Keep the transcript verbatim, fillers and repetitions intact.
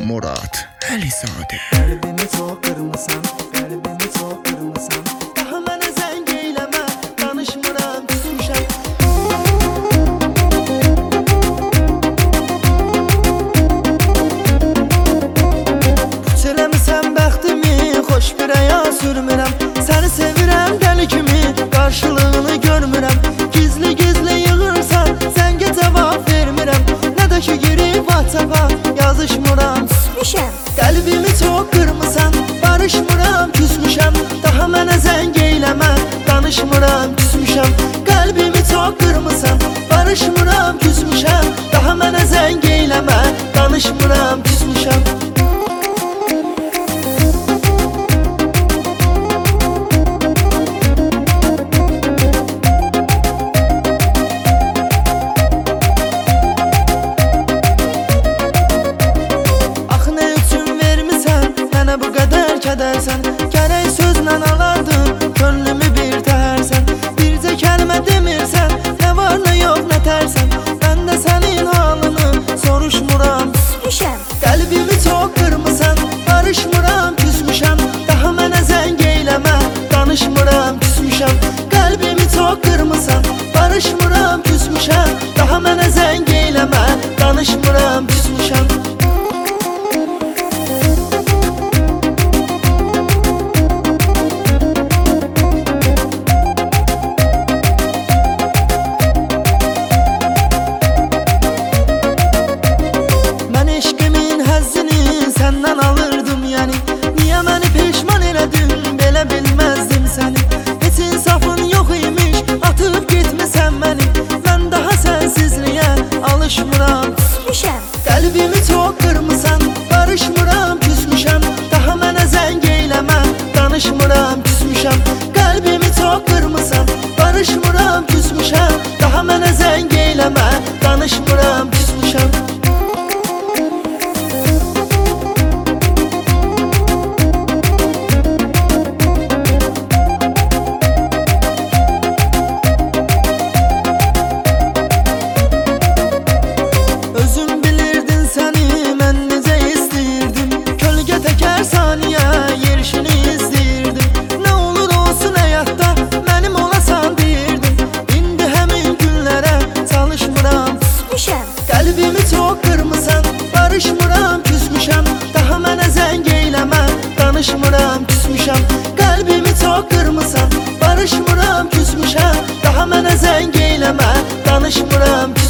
Murad Əlizadə. Qəlbimi çox qırmısan, qəlbimi çox qırmısan. Daha mənə zəng eyləmə, danışmıram, küsmüşəm. Puç eləmisən bəxtimi, xoş bir əya sürmürəm. Səni sevirəm dəli kimi, qarşılığını görmürəm. Gizli gizli yığırsan, zəngə cavab vermirəm. Nə də ki girib WhatsApp-a yazışmıram, küsmüşəm. Qəlbimi çox qırmısan, barışmıram, küsmüşəm. Daha mənə zəng eyləmə, danışmıram, küsmüşəm. Qəlbimi çox qırmısan, barışmıram, küsmüşəm. Daha mənə zəng eyləmə, danışmıram, küsmüşəm. Bu qədər kədərsən, gərək sözlə alardın, könlümü bir təhərsən. Bircə kəlmə demirsən, nə var nə yox nə tərsən. Mən də sənin halını soruşmuram, küsmüşəm. Qəlbimi çox qırmısan, barışmıram, küsmüşəm. Daha mənə zəng eyləmə, danışmıram, küsmüşəm. Qəlbimi çox qırmısan, barışmıram, küsmüşəm. Daha mənə zəng eyləmə, danışmıram, küsmüşəm. Səndən alırdım yəni, niyə məni peşman elədin, belə bilməzdim səni. Heç insafın yox imiş, atıb getmisən məni. Mən daha sənsizliyə alışmıram, küsmüşəm. Qəlbimi çox qırmısan, barışmıram, küsmüşəm. Daha mənə zəng eyləmə, danışmıram, küsmüşəm. Qəlbimi çox qırmısan, barışmıram, küsmüşəm. Daha mənə zəng eyləmə, danışmıram, küsmüşəm. Qəlbimi çox qırmısan, barışmıram, küsmüşəm. Daha mənə zəng eyləmə, danışmıram, küsmüşəm. Qəlbimi çox qırmısan, barışmıram, küsmüşəm. Daha mənə zəng eyləmə, danışmıram, küsmüşəm.